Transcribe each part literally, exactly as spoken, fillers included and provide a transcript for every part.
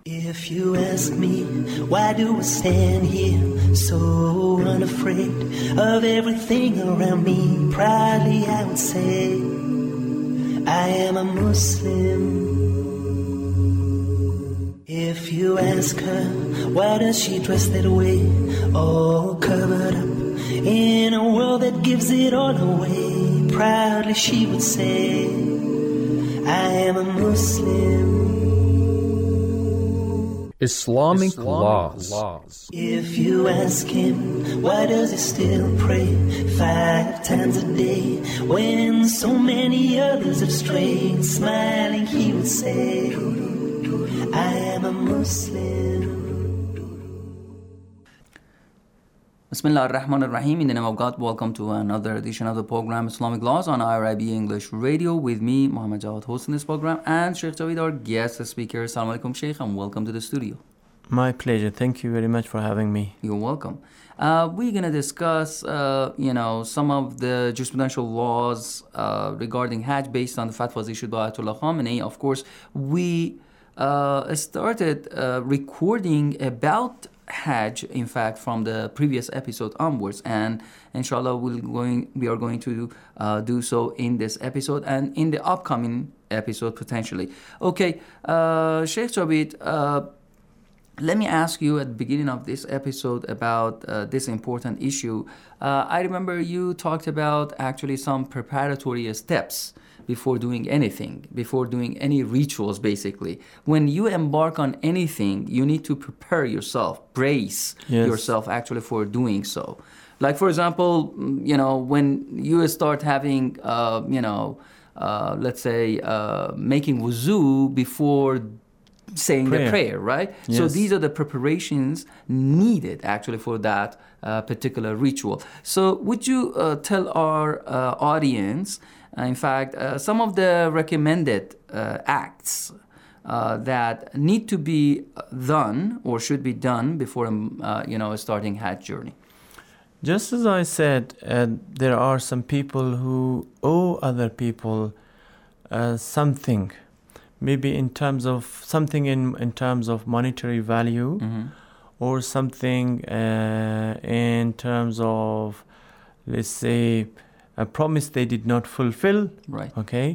If you ask me, why do I stand here so unafraid of everything around me? Proudly I would say, I am a Muslim. If you ask her, why does she dress that way, all covered up in a world that gives it all away? Proudly she would say, I am a Muslim. Islamic, Islamic laws. laws. If you ask him, why does he still pray five times a day when so many others have strayed? Smiling he would say, I am a Muslim. Bismillah ar-Rahman ar-Rahim. In the name of God, welcome to another edition of the program Islamic Laws on I R I B English Radio with me, Muhammad Jawad, hosting this program, and Sheikh Jaweed, our guest speaker. Assalamu alaikum, Sheikh, and welcome to the studio. My pleasure. Thank you very much for having me. You're welcome. Uh, we're going to discuss, uh, you know, some of the jurisprudential laws uh, regarding Hajj based on the fatwas issued by Ayatollah Khamenei. Of course, we uh, started uh, recording about Hajj, in fact, from the previous episode onwards, and inshallah we'll going, we are going to uh, do so in this episode and in the upcoming episode potentially. Okay, uh, Sheikh Jaweed, uh, let me ask you at the beginning of this episode about uh, this important issue. Uh, I remember you talked about actually some preparatory steps before doing anything, before doing any rituals, basically. When you embark on anything, you need to prepare yourself, brace Yes. yourself actually for doing so. Like, for example, you know, when you start having, uh, you know, uh, let's say, uh, making wuzu before saying Prayer. the prayer, right? So Yes. these are the preparations needed actually for that uh, particular ritual. So would you uh, tell our uh, audience, uh, in fact, uh, some of the recommended uh, acts uh, that need to be done or should be done before, um, uh, you know, starting Hajj journey? Just as I said, uh, there are some people who owe other people uh, something, maybe in terms of something in, in terms of monetary value, Mm-hmm. or something uh, in terms of, let's say, a promise they did not fulfill. Right. Okay.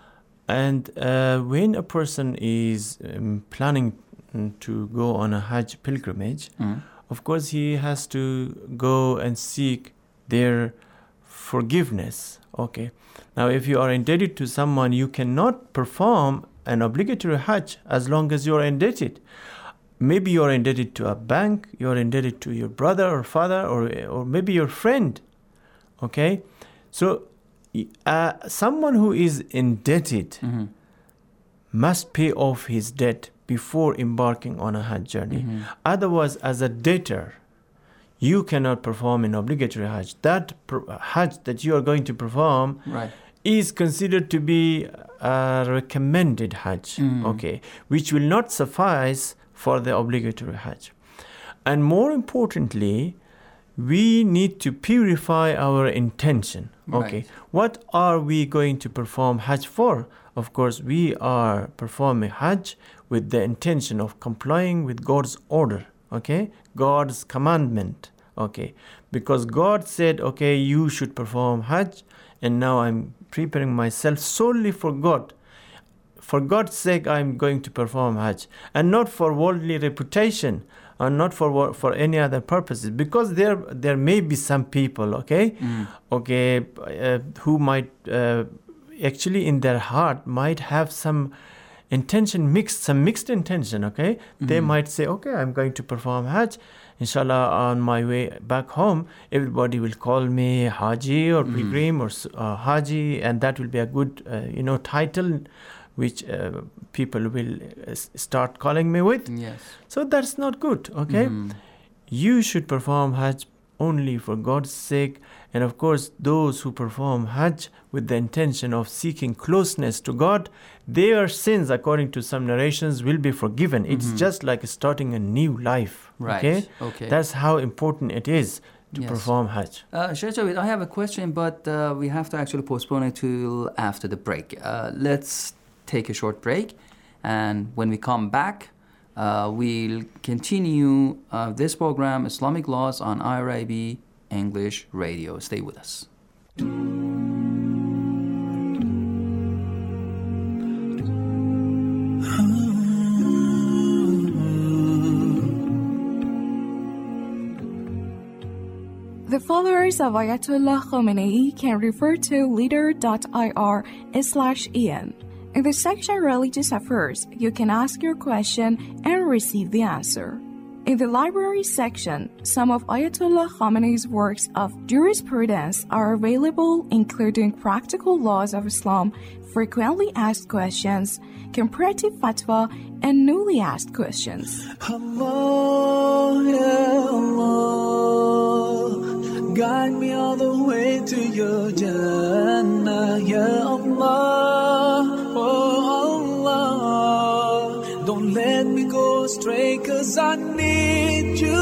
And uh, when a person is um, planning mm, to go on a Hajj pilgrimage, Mm-hmm. of course he has to go and seek their forgiveness. Okay. Now, if you are indebted to someone, you cannot perform an obligatory Hajj as long as you are indebted. Maybe you are indebted to a bank, you are indebted to your brother or father, or or maybe your friend. Okay. So uh, someone who is indebted Mm-hmm. must pay off his debt before embarking on a Hajj journey. Mm-hmm. Otherwise, as a debtor, you cannot perform an obligatory Hajj. That per- Hajj that you are going to perform Right. is considered to be a recommended Hajj, Mm. okay, which will not suffice for the obligatory Hajj. And more importantly, we need to purify our intention. Okay, Right. what are we going to perform Hajj for? Of course, we are performing Hajj with the intention of complying with God's order, okay, God's commandment, okay, because God said, okay, you should perform Hajj, and now I'm preparing myself solely for God. For God's sake, I'm going to perform Hajj, and not for worldly reputation, and not for wo- for any other purposes. Because there there may be some people, okay, Mm. okay, uh, who might uh, actually in their heart might have some intention mixed, some mixed intention, okay. They Mhm. might say, okay, I'm going to perform Hajj. Inshallah, on my way back home, everybody will call me Haji or Mhm. Pilgrim or uh, Haji, and that will be a good, uh, you know, title which uh, people will uh, s- start calling me with. Yes. So that's not good, okay? Mhm. You should perform Hajj only for God's sake. And of course, those who perform Hajj with the intention of seeking closeness to God, their sins, according to some narrations, will be forgiven. It's Mhm. just like starting a new life. Right. Okay? Okay. That's how important it is to Yes. perform Hajj. Uh, Sheikh Jaweed, I have a question, but uh, we have to actually postpone it till after the break. Uh, let's take a short break, and when we come back, Uh, we'll continue uh, this program, Islamic Laws, on I R I B English Radio. Stay with us. The followers of Ayatollah Khomeini can refer to leader dot I R slash E N. In the section Religious Affairs, you can ask your question and receive the answer. In the library section, some of Ayatollah Khomeini's works of jurisprudence are available, including Practical Laws of Islam, Frequently Asked Questions, Comparative Fatwa, and Newly Asked Questions. Allah, ya Allah, guide me all the way to your Jannah, ya Allah, oh Allah, don't let me go astray, 'cause I need you.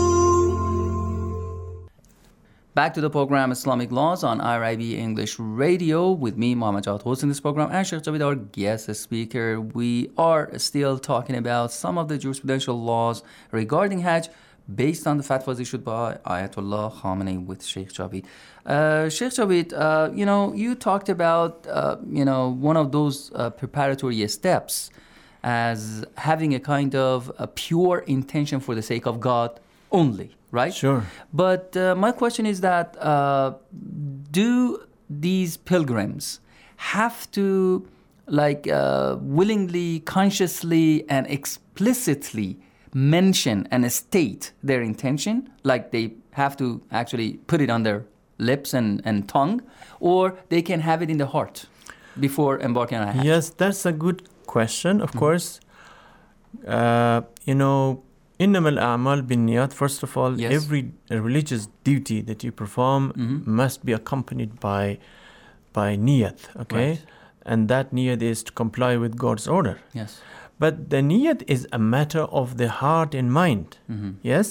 Back to the program Islamic Laws on I R I B English Radio with me, Muhammad Jawad, hosting this program, and Sheikh Javid, our guest speaker. We are still talking about some of the jurisprudential laws regarding Hajj based on the fatwas issued by Ayatollah Khamenei with Sheikh Javid. Uh, Sheikh Javid, uh, you know, you talked about, uh, you know, one of those uh, preparatory steps as having a kind of a pure intention for the sake of God only, right? Sure. But uh, my question is that uh, do these pilgrims have to like uh, willingly, consciously, and explicitly mention and state their intention, like they have to actually put it on their lips and, and tongue, or they can have it in the heart before embarking on a Hajj? Yes, that's a good question, of mm-hmm. course. Uh, you know, إنما الأعمال بالنيات. First of all, yes. every religious duty that you perform mm-hmm. must be accompanied by by niyat, okay? Right. And that niyat is to comply with God's order. Yes. But the niyat is a matter of the heart and mind, mm-hmm. yes?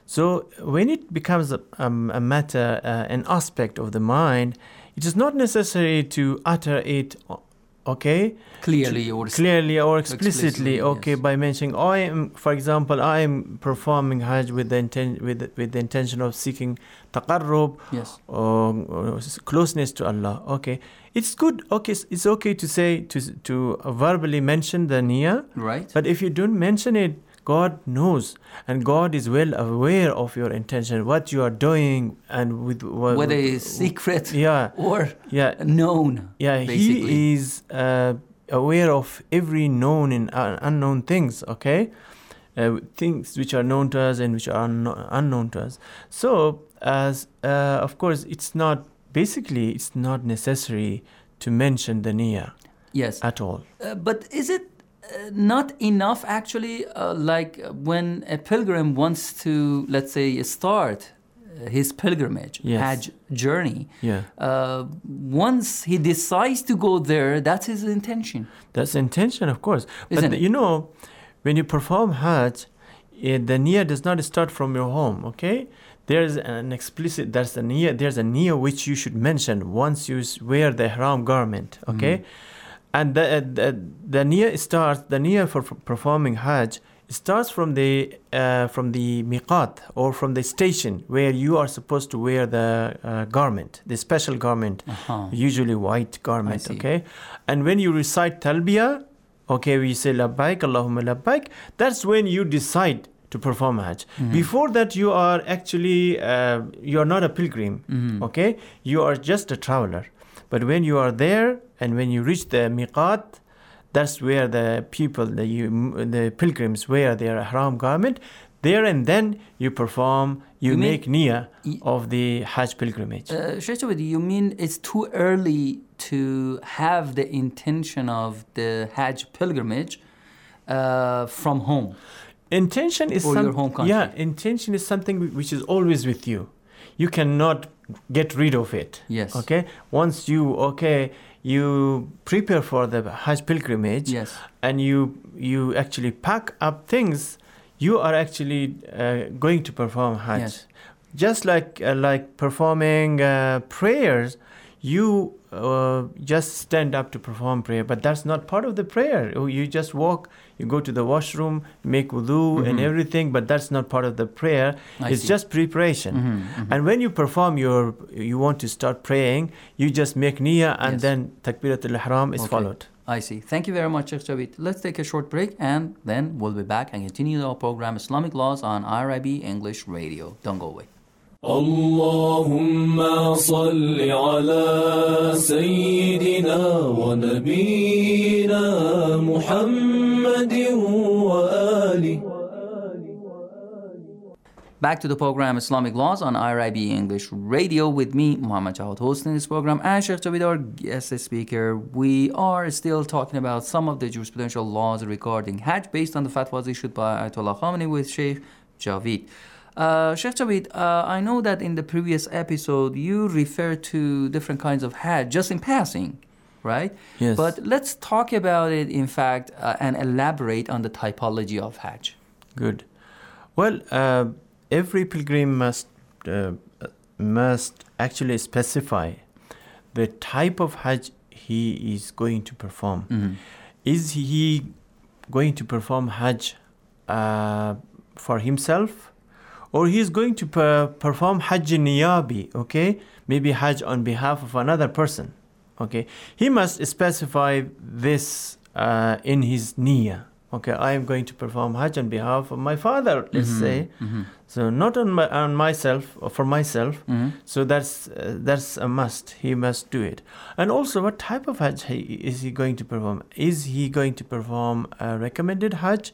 So when it becomes a, um, a matter, uh, an aspect of the mind, it is not necessary to utter it, okay? Clearly or clearly or explicitly, explicitly okay, yes. by mentioning, I am, for example, I am performing Hajj with the inten- with with the intention of seeking taqarrub, yes, or, or closeness to Allah. Okay, it's good. Okay, it's okay to say to to verbally mention the niyyah, right? But if you don't mention it, God knows, and God is well aware of your intention, what you are doing, and with what, whether it's secret, yeah, or yeah, known. Yeah, basically. He is uh, aware of every known and uh, unknown things. Okay, uh, things which are known to us and which are un- unknown to us. So, as uh, of course, it's not basically it's not necessary to mention the niyyah. Yes, at all. Uh, but is it? Uh, not enough actually, uh, like when a pilgrim wants to, let's say, start uh, his pilgrimage, yes. Hajj journey, yeah. uh, once he decides to go there, that's his intention. That's the intention, of course. Isn't but the, it? you know, when you perform Hajj, it, the niyyah does not start from your home, okay? There's an explicit, there's a niyyah, there's a niyyah which you should mention once you wear the ihram garment, okay? Mm. And the, the, the niyyah starts, the niyyah for performing Hajj starts from the uh, from the miqat, or from the station where you are supposed to wear the uh, garment, the special garment, uh-huh. usually white garment, okay? And when you recite talbiyah, okay, we say labbaik, Allahumma labbaik, that's when you decide to perform Hajj. Mm-hmm. Before that, you are actually, uh, you are not a pilgrim, mm-hmm. okay? You are just a traveler. But when you are there, and when you reach the miqat, that's where the people, the, you, the pilgrims wear their ihram garment. There and then you perform, you, you make mean, niyyah y- of the Hajj pilgrimage. Uh, Sheikh Javid, you mean it's too early to have the intention of the Hajj pilgrimage uh, from home? Intention is or some, your home country. Yeah, intention is something which is always with you. You cannot get rid of it. Yes. Okay. Once you okay, you prepare for the Hajj pilgrimage. Yes. And you you actually pack up things. You are actually uh, going to perform Hajj. Yes. Just like uh, like performing uh, prayers, you uh, just stand up to perform prayer, but that's not part of the prayer. You just walk. you go to the washroom, make wudu mm-hmm. and everything, but that's not part of the prayer. I it's see. just preparation. Mm-hmm, mm-hmm. And when you perform your, you want to start praying, you just make niyyah and yes. then takbiratul ihram is okay. followed. I see. Thank you very much, Sheikh Javed. Let's take a short break and then we'll be back and continue our program Islamic Laws on I R I B English Radio. Don't go away. اللهم صل على سيدنا ونبينا محمد وآله. Back to the program Islamic Laws on I R I B English Radio with me, Muhammad Jawad, hosting this program, and Sheikh Javed, our guest speaker. We are still talking about some of the jurisprudential laws regarding Hajj based on the fatwas issued by Ayatollah Khamenei with Sheikh Javed. Uh, Sheikh Javed, uh, I know that in the previous episode you referred to different kinds of Hajj just in passing, right? Yes. But let's talk about it, in fact, uh, and elaborate on the typology of Hajj. Good. Well, uh, every pilgrim must uh, must actually specify the type of Hajj he is going to perform. Mm-hmm. Is he going to perform Hajj uh, for himself, or he is going to per- perform Hajj niyabi, okay? Maybe Hajj on behalf of another person, okay? He must specify this uh, in his niyyah. Okay, I am going to perform Hajj on behalf of my father, let's mm-hmm. say. Mm-hmm. So not on my, on myself or for myself. Mm-hmm. So that's uh, that's a must. He must do it. And also, what type of Hajj he, is he going to perform? Is he going to perform a recommended Hajj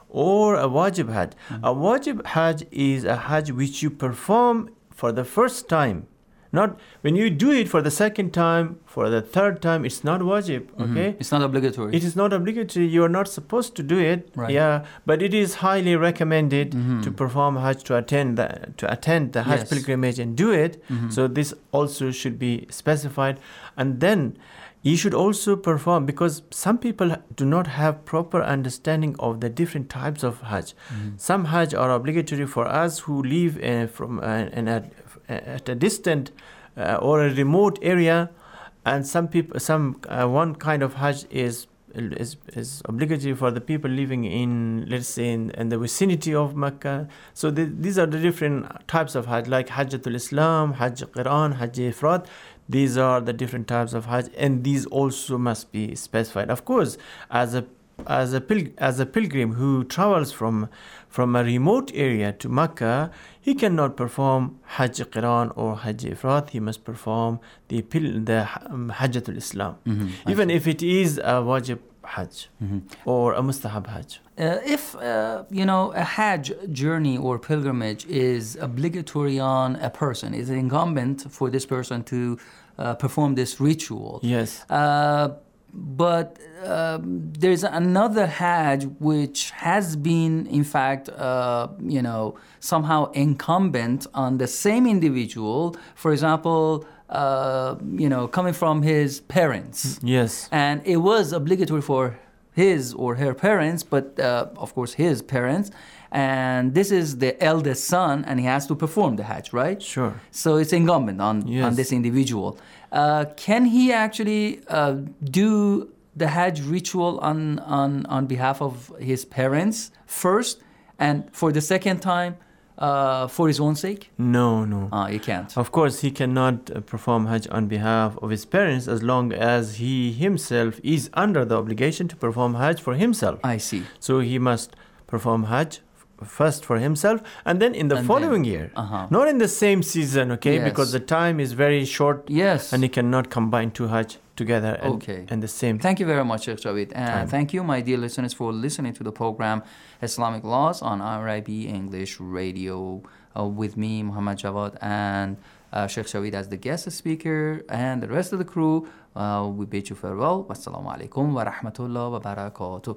or a wajib Hajj? Mm-hmm. A wajib Hajj is a Hajj which you perform for the first time. Not when you do it for the second time, for the third time, it's not wajib, okay? Mm-hmm. It's not obligatory. It is not obligatory. You are not supposed to do it. Right. Yeah, but it is highly recommended mm-hmm. to perform Hajj, to attend the, to attend the Hajj yes. pilgrimage and do it. Mm-hmm. So this also should be specified. And then you should also perform, because some people do not have proper understanding of the different types of Hajj. Mm-hmm. Some Hajj are obligatory for us who live uh, from uh, in a, at a distant uh, or a remote area, and some people, some uh, one kind of Hajj is is is obligatory for the people living in, let's say, in, in the vicinity of Mecca. So the, these are the different types of Hajj, like Hajjatul Islam, Hajj Qiran, Hajj Ifrat. These are the different types of Hajj, and these also must be specified. Of course, as a as a pil- as a pilgrim who travels from from a remote area to Mecca, he cannot perform Hajj Qiran or Hajj Ifrat. He must perform the pil- the um, Hajjatul Islam, mm-hmm. even if it is a wajib Hajj mm-hmm. or a mustahab Hajj. Uh, if, uh, you know, a Hajj journey or pilgrimage is obligatory on a person, is incumbent for this person to uh, perform this ritual. Yes. Uh, but um, there's another Hajj which has been, in fact, uh, you know, somehow incumbent on the same individual. For example, uh, you know, coming from his parents. Yes. And it was obligatory for his or her parents, but uh, of course his parents. And this is the eldest son, and he has to perform the Hajj, right? Sure. So it's incumbent on, yes. on this individual. Uh, can he actually uh, do the Hajj ritual on, on, on behalf of his parents first, and for the second time uh, for his own sake? No, no. Ah, he can't. Of course, he cannot uh, perform Hajj on behalf of his parents as long as he himself is under the obligation to perform Hajj for himself. I see. So he must perform Hajj first for himself, and then in the And following then, year, uh-huh. not in the same season, okay? Yes. Because the time is very short, Yes. and he cannot combine two Hajj together and, Okay. and the same. Thank you very much, Sheikh Javed. And Time. thank you, my dear listeners, for listening to the program Islamic Laws on I R I B English Radio uh, with me, Muhammad Jawad, and uh, Sheikh Javed as the guest speaker, and the rest of the crew. Uh, we bid you farewell. Wassalamu alaikum wa rahmatullah wa barakatuh.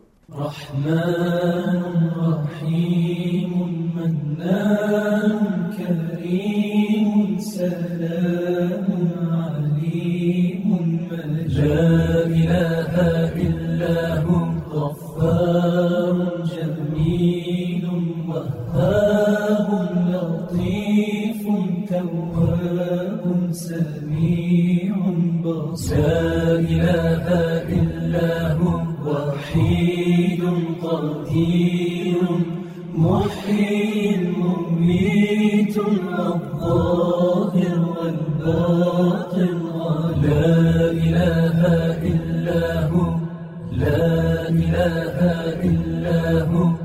رحمن رحيم منان كريم سلام عليم مجيد لا إله إلا هو غفار جميل وهاب لطيف تواب سميع بصير لا إله إلا هو وحيد قهار محيي مميت الظاهر والباطن لا إله إلا هو لا إله إلا هو